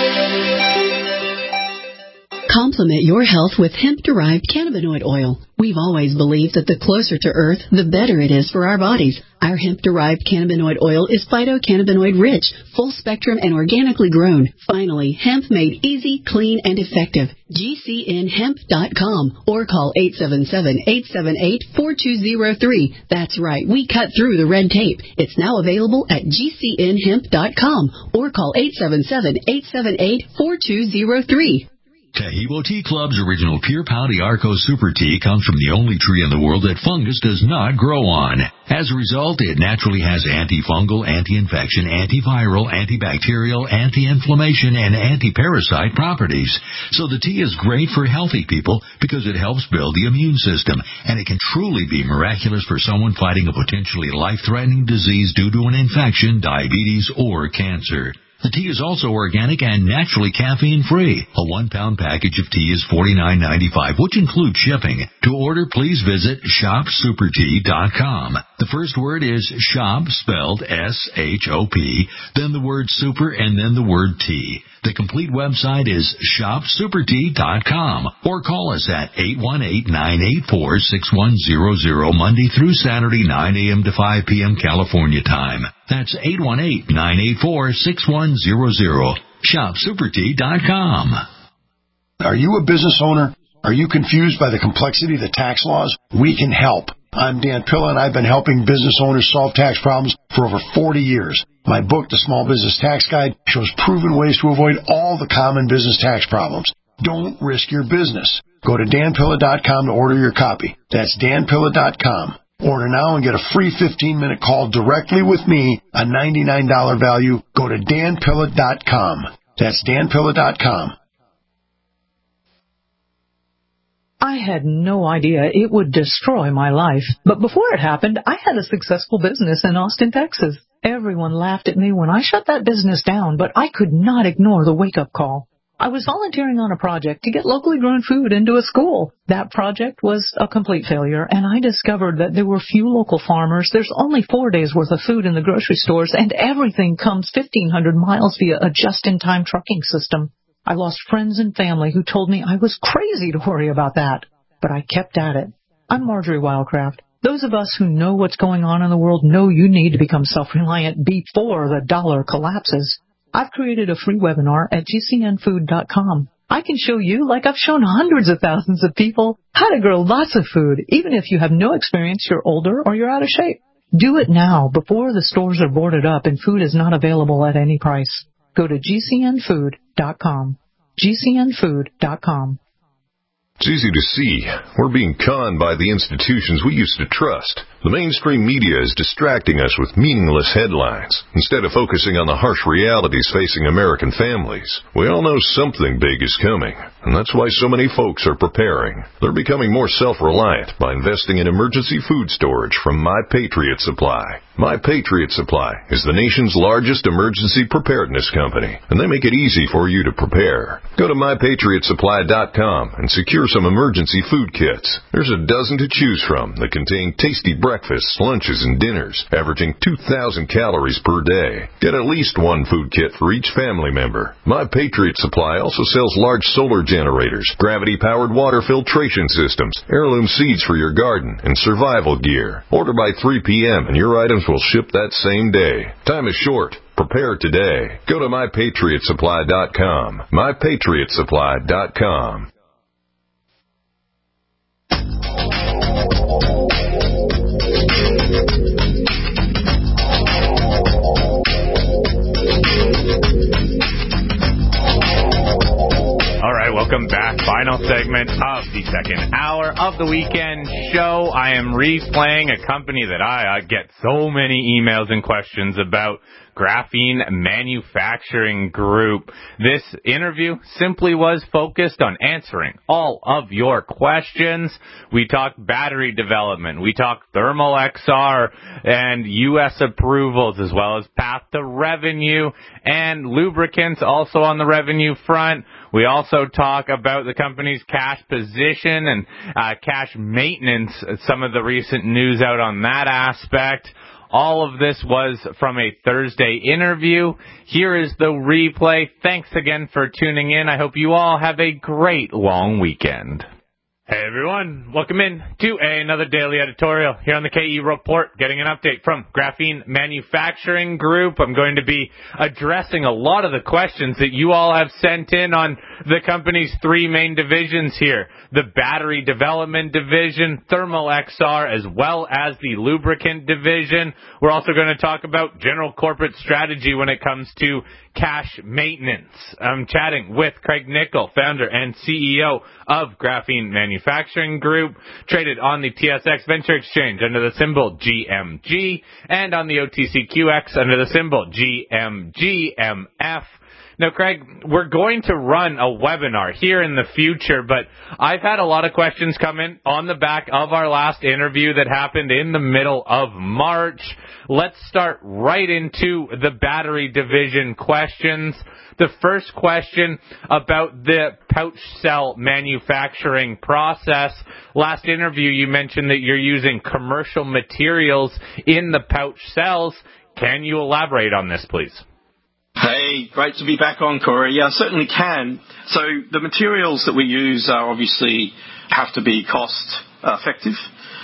Complement your health with hemp-derived cannabinoid oil. We've always believed that the closer to Earth, the better it is for our bodies. Our hemp-derived cannabinoid oil is phytocannabinoid-rich, full-spectrum, and organically grown. Finally, hemp made easy, clean, and effective. G C N hemp dot com or call eight seven seven, eight seven eight, four two zero three. That's right, we cut through the red tape. It's now available at G C N hemp dot com or call eight seven seven, eight seven eight, four two zero three. Tahibo Tea Club's original Pure Pau d'Arco Super Tea comes from the only tree in the world that fungus does not grow on. As a result, it naturally has antifungal, anti-infection, antiviral, antibacterial, anti-inflammation, and anti-parasite properties. So the tea is great for healthy people because it helps build the immune system, and it can truly be miraculous for someone fighting a potentially life-threatening disease due to an infection, diabetes, or cancer. The tea is also organic and naturally caffeine-free. A one-pound package of tea is forty-nine ninety-five, which includes shipping. To order, please visit shop super tea dot com. The first word is shop, spelled S H O P, then the word super, and then the word tea. The complete website is shop super tea dot com or call us at eight one eight, nine eight four, six one zero zero Monday through Saturday, nine a.m. to five p.m. California time. That's eight one eight, nine eight four, six one zero zero. shop super tea dot com. Are you a business owner? Are you confused by the complexity of the tax laws? We can help. I'm Dan Pilla, and I've been helping business owners solve tax problems for over forty years. My book, The Small Business Tax Guide, shows proven ways to avoid all the common business tax problems. Don't risk your business. Go to dan pilla dot com to order your copy. That's dan pilla dot com. Order now and get a free fifteen-minute call directly with me, a ninety-nine dollars value. Go to dan pilla dot com. That's dan pilla dot com. I had no idea it would destroy my life. But before it happened, I had a successful business in Austin, Texas. Everyone laughed at me when I shut that business down, but I could not ignore the wake-up call. I was volunteering on a project to get locally grown food into a school. That project was a complete failure, and I discovered that there were few local farmers. There's only four days' worth of food in the grocery stores, and everything comes fifteen hundred miles via a just-in-time trucking system. I lost friends and family who told me I was crazy to worry about that, but I kept at it. I'm Marjorie Wildcraft. Those of us who know what's going on in the world know you need to become self-reliant before the dollar collapses. I've created a free webinar at g c n food dot com. I can show you, like I've shown hundreds of thousands of people, how to grow lots of food, even if you have no experience, you're older, or you're out of shape. Do it now before the stores are boarded up and food is not available at any price. Go to g c n food dot com. g c n food dot com. It's easy to see. We're being conned by the institutions we used to trust. The mainstream media is distracting us with meaningless headlines instead of focusing on the harsh realities facing American families. We all know something big is coming, and that's why so many folks are preparing. They're becoming more self-reliant by investing in emergency food storage from My Patriot Supply. My Patriot Supply is the nation's largest emergency preparedness company, and they make it easy for you to prepare. Go to my patriot supply dot com and secure some emergency food kits. There's a dozen to choose from that contain tasty breakfasts, lunches, and dinners, averaging two thousand calories per day. Get at least one food kit for each family member. My Patriot Supply also sells large solar generators, gravity-powered water filtration systems, heirloom seeds for your garden, and survival gear. Order by three p.m. and your items will ship that same day. Time is short. Prepare today. Go to my patriot supply dot com. my patriot supply dot com. All right, welcome back. Final segment of the second hour of the weekend show. I am replaying a company that I uh, get so many emails and questions about, Graphene Manufacturing Group. This interview simply was focused on answering all of your questions. We talked battery development. We talked Thermal X R and U S approvals, as well as path to revenue and lubricants also on the revenue front. We also talk about the company's cash position and uh, cash maintenance, some of the recent news out on that aspect. All of this was from a Thursday interview. Here is the replay. Thanks again for tuning in. I hope you all have a great long weekend. Hey everyone, welcome in to another daily editorial here on the K E Report, getting an update from Graphene Manufacturing Group. I'm going to be addressing a lot of the questions that you all have sent in on the company's three main divisions here. The battery development division, Thermal X R, as well as the lubricant division. We're also going to talk about general corporate strategy when it comes to cash maintenance. I'm chatting with Craig Nickel, founder and C E O of Graphene Manufacturing Group, traded on the T S X Venture Exchange under the symbol G M G, and on the O T C Q X under the symbol G M G M F. Now, Craig, we're going to run a webinar here in the future, but I've had a lot of questions come in on the back of our last interview that happened in the middle of March. Let's start right into the battery division questions. The first question about the pouch cell manufacturing process. Last interview, you mentioned that you're using commercial materials in the pouch cells. Can you elaborate on this, please? Hey, great to be back on, Corey. Yeah, I certainly can. So the materials that we use are obviously have to be cost effective,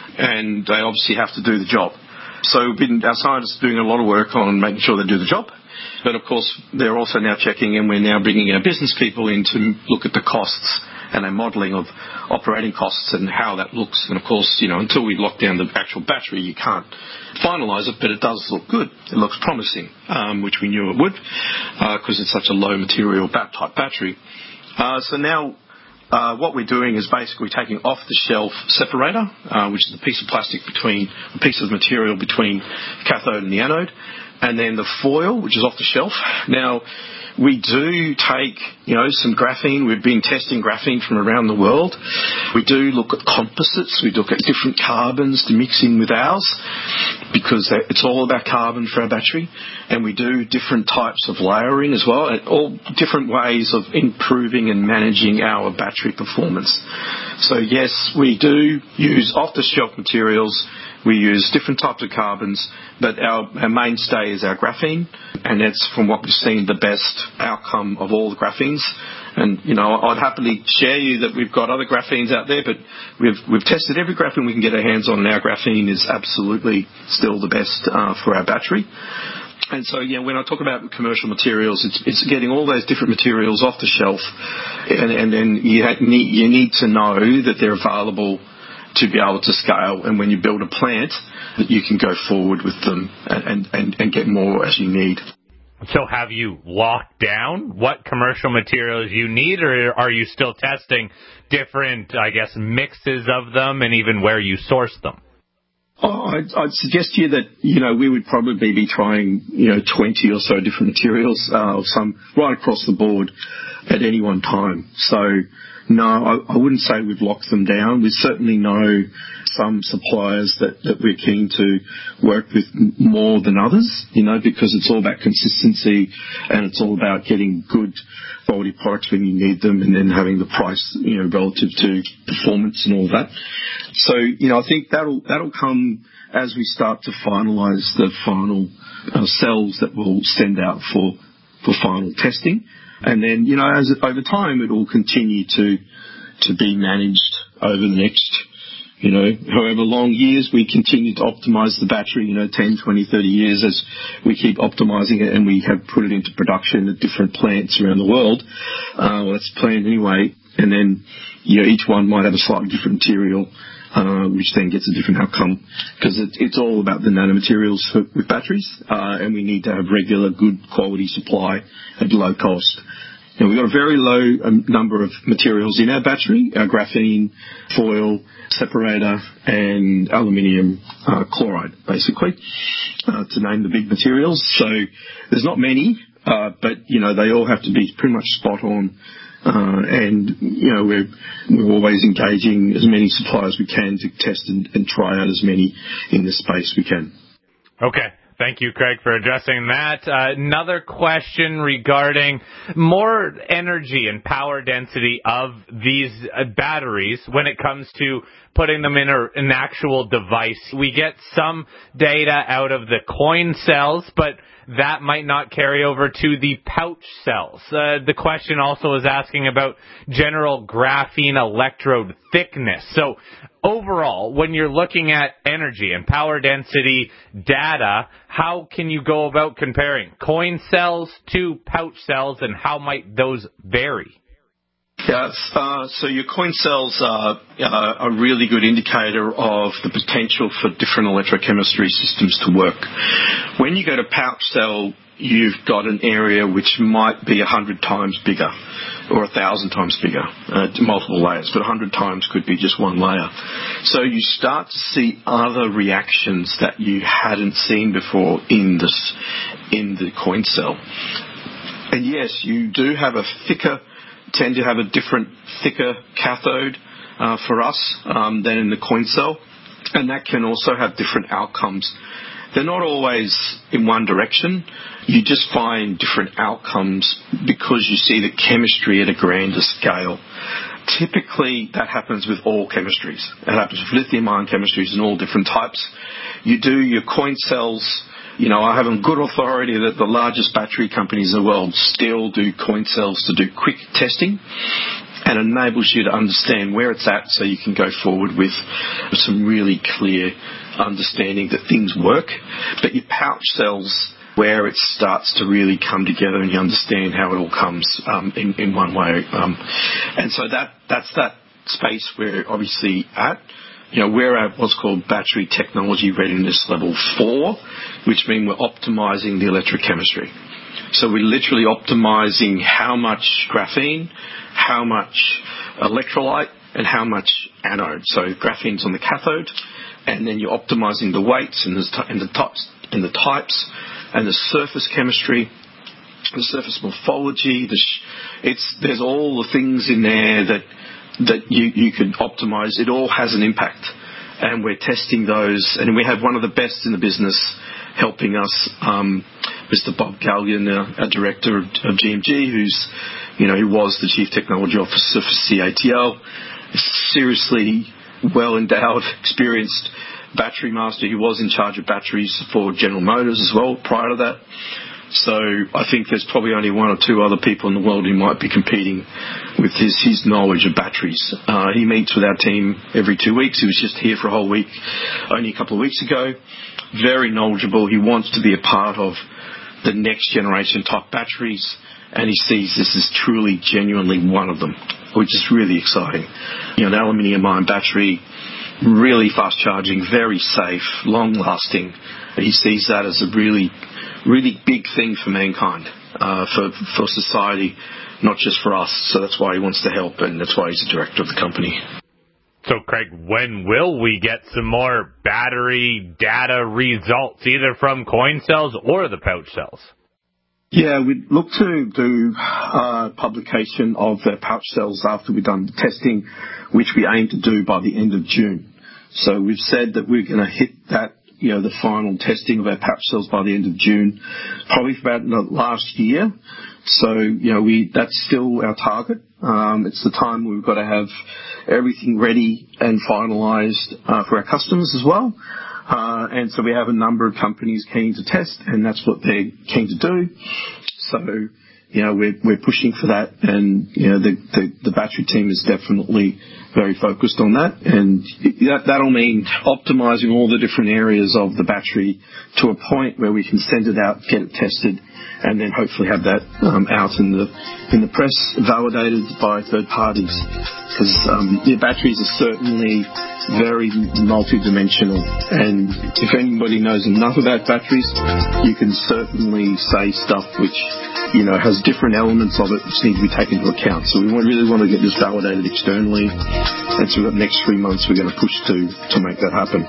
and they obviously have to do the job. So we've been, our scientists are doing a lot of work on making sure they do the job. But of course, they're also now checking, and we're now bringing our business people in to look at the costs and a modelling of operating costs and how that looks. And of course, you know, until we lock down the actual battery, you can't finalise it, but it does look good. It looks promising, um, which we knew it would, because uh, it's such a low material bat type battery. Uh, so now uh, what we're doing is basically taking off the shelf separator, uh, which is a piece of plastic between, a piece of material between the cathode and the anode, and then the foil, which is off the shelf. Now, We do take, you know, some graphene. We've been testing graphene from around the world. We do look at composites. We look at different carbons to mix in with ours because it's all about carbon for our battery. And we do different types of layering as well, and all different ways of improving and managing our battery performance. So, yes, we do use off-the-shelf materials. We use different types of carbons, but our, our mainstay is our graphene, and that's, from what we've seen, the best outcome of all the graphenes. And, you know, I'd happily share you that we've got other graphenes out there, but we've we've tested every graphene we can get our hands on, and our graphene is absolutely still the best uh, for our battery. And so, yeah, when I talk about commercial materials, it's, it's getting all those different materials off the shelf, and, and then you, ha- need, you need to know that they're available to be able to scale, and when you build a plant, that you can go forward with them and, and, and get more as you need. So have you locked down what commercial materials you need, or are you still testing different, I guess, mixes of them and even where you source them? Oh, I'd, I'd suggest to you that, you know, we would probably be trying, you know, twenty or so different materials, uh, some right across the board at any one time. So, no, I, I wouldn't say we've locked them down. We certainly know some suppliers that, that we're keen to work with more than others, you know, because it's all about consistency and it's all about getting good quality products when you need them, and then having the price, you know, relative to performance and all that. So, you know, I think that'll that'll come as we start to finalise the final uh, cells that we'll send out for for final testing. And then, you know, as over time, it will continue to to be managed over the next, you know, however long years we continue to optimize the battery, you know, ten, twenty, thirty years as we keep optimizing it and we have put it into production at different plants around the world. Uh, well, that's planned anyway. And then, you know, each one might have a slightly different material, uh, which then gets a different outcome, because it, it's all about the nanomaterials for, with batteries, uh, and we need to have regular, good quality supply at low cost. Now, we've got a very low um, number of materials in our battery, our graphene, foil, separator, and aluminium uh, chloride, basically, uh, to name the big materials. So there's not many, uh, but, you know, they all have to be pretty much spot on. Uh, and, you know, we're, we're always engaging as many suppliers we can to test and, and try out as many in this space we can. Okay. Thank you, Craig, for addressing that. Uh, another question regarding more energy and power density of these uh, batteries when it comes to putting them in a, an actual device. We get some data out of the coin cells, but that might not carry over to the pouch cells. Uh, the question also is asking about general graphene electrode thickness. So overall, when you're looking at energy and power density data, how can you go about comparing coin cells to pouch cells, and how might those vary? Yeah, uh, so your coin cells are uh, a really good indicator of the potential for different electrochemistry systems to work. When you go to pouch cell, you've got an area which might be a hundred times bigger or a thousand times bigger, uh, multiple layers, but a hundred times could be just one layer. So you start to see other reactions that you hadn't seen before in this, in the coin cell. And yes, you do have a thicker tend to have a different, thicker cathode uh, for us um, than in the coin cell, and that can also have different outcomes. They're not always in one direction. You just find different outcomes because you see the chemistry at a grander scale. Typically, that happens with all chemistries. It happens with lithium-ion chemistries and all different types. You do your coin cells. You know, I have on good authority that the largest battery companies in the world still do coin cells to do quick testing, and enables you to understand where it's at so you can go forward with some really clear understanding that things work. But your pouch cells, where it starts to really come together and you understand how it all comes um, in, in one way. Um, and so that that's that space we're obviously at. You know, we're at what's called Battery Technology Readiness Level four, which means we're optimizing the electrochemistry. So we're literally optimizing how much graphene, how much electrolyte, and how much anode. So graphene's on the cathode, and then you're optimizing the weights and the, and the types and the types and the surface chemistry the surface morphology. The sh- it's there's all the things in there that that you you could optimize. It all has an impact, and we're testing those. And we have one of the best in the business helping us, um, Mister Bob Gallion, our, our director of, of G M G, who's you know who was the chief technology officer for C A T L, seriously well endowed, experienced battery master. He was in charge of batteries for General Motors as well prior to that. So I think there's probably only one or two other people in the world who might be competing with his, his knowledge of batteries. Uh, he meets with our team every two weeks. He was just here for a whole week only a couple of weeks ago. Very knowledgeable. He wants to be a part of the next generation type batteries, and he sees this as truly, genuinely one of them, which is really exciting. You know, an aluminium-ion battery, really fast charging, very safe, long lasting. He sees that as a really, really big thing for mankind, uh, for for society, not just for us. So that's why he wants to help, and that's why he's the director of the company. So, Craig, when will we get some more battery data results, either from coin cells or the pouch cells? Yeah, we'd look to do uh, publication of the pouch cells after we've done the testing, which we aim to do by the end of June. So we've said that we're going to hit that, you know, the final testing of our pouch cells by the end of June, probably for about the last year. So, you know, we that's still our target. Um, it's the time we've got to have everything ready and finalised uh, for our customers as well. Uh, and so we have a number of companies keen to test, and that's what they're keen to do. So, you know, we're, we're pushing for that, and, you know, the, the, the battery team is definitely very focused on that, and that, that'll mean optimizing all the different areas of the battery to a point where we can send it out, get it tested, and then hopefully have that um, out in the in the press, validated by third parties. Because um, the batteries are certainly very multi-dimensional, and if anybody knows enough about batteries, you can certainly say stuff which, you know, has different elements of it which need to be taken into account. So we really want to get this validated externally, and so the next three months we're going to push to to make that happen.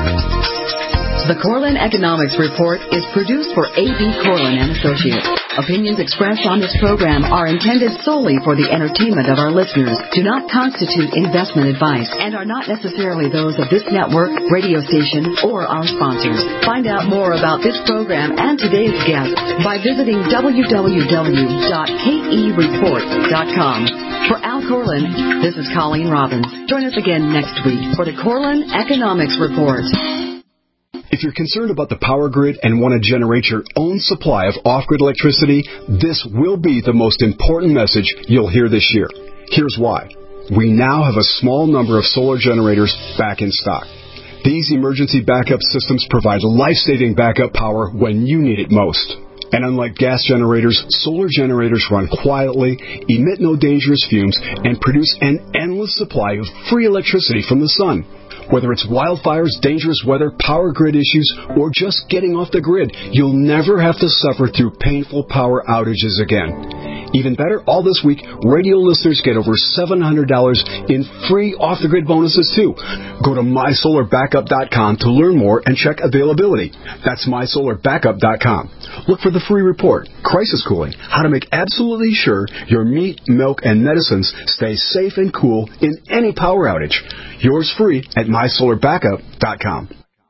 The Corlin Economics Report is produced for A B. Corlin and Associates. Opinions expressed on this program are intended solely for the entertainment of our listeners, do not constitute investment advice, and are not necessarily those of this network, radio station, or our sponsors. Find out more about this program and today's guest by visiting w w w dot k e report dot com. For Al Corlin, this is Colleen Robbins. Join us again next week for the Corlin Economics Report. If you're concerned about the power grid and want to generate your own supply of off-grid electricity, this will be the most important message you'll hear this year. Here's why. We now have a small number of solar generators back in stock. These emergency backup systems provide life-saving backup power when you need it most. And unlike gas generators, solar generators run quietly, emit no dangerous fumes, and produce an endless supply of free electricity from the sun. Whether it's wildfires, dangerous weather, power grid issues, or just getting off the grid, you'll never have to suffer through painful power outages again. Even better, all this week, radio listeners get over seven hundred dollars in free off-the-grid bonuses, too. Go to my solar backup dot com to learn more and check availability. That's my solar backup dot com. Look for the free report, Crisis Cooling, how to make absolutely sure your meat, milk, and medicines stay safe and cool in any power outage. Yours free at my solar backup dot com.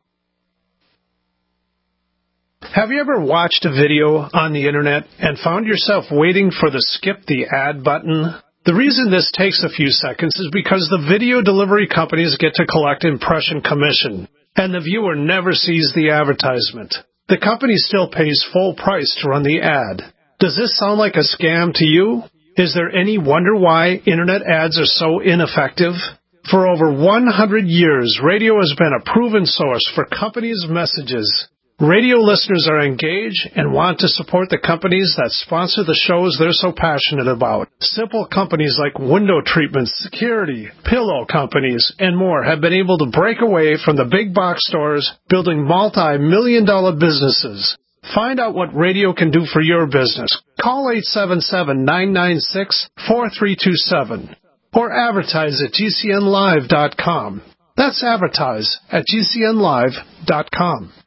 Have you ever watched a video on the internet and found yourself waiting for the skip the ad button? The reason this takes a few seconds is because the video delivery companies get to collect impression commission, and the viewer never sees the advertisement. The company still pays full price to run the ad. Does this sound like a scam to you? Is there any wonder why internet ads are so ineffective? For over one hundred years, radio has been a proven source for companies' messages. Radio listeners are engaged and want to support the companies that sponsor the shows they're so passionate about. Simple companies like window treatments, security, pillow companies, and more have been able to break away from the big box stores, building multi-million dollar businesses. Find out what radio can do for your business. Call eight seven seven, nine nine six, four three two seven or advertise at G C N live dot com. That's advertise at G C N live dot com.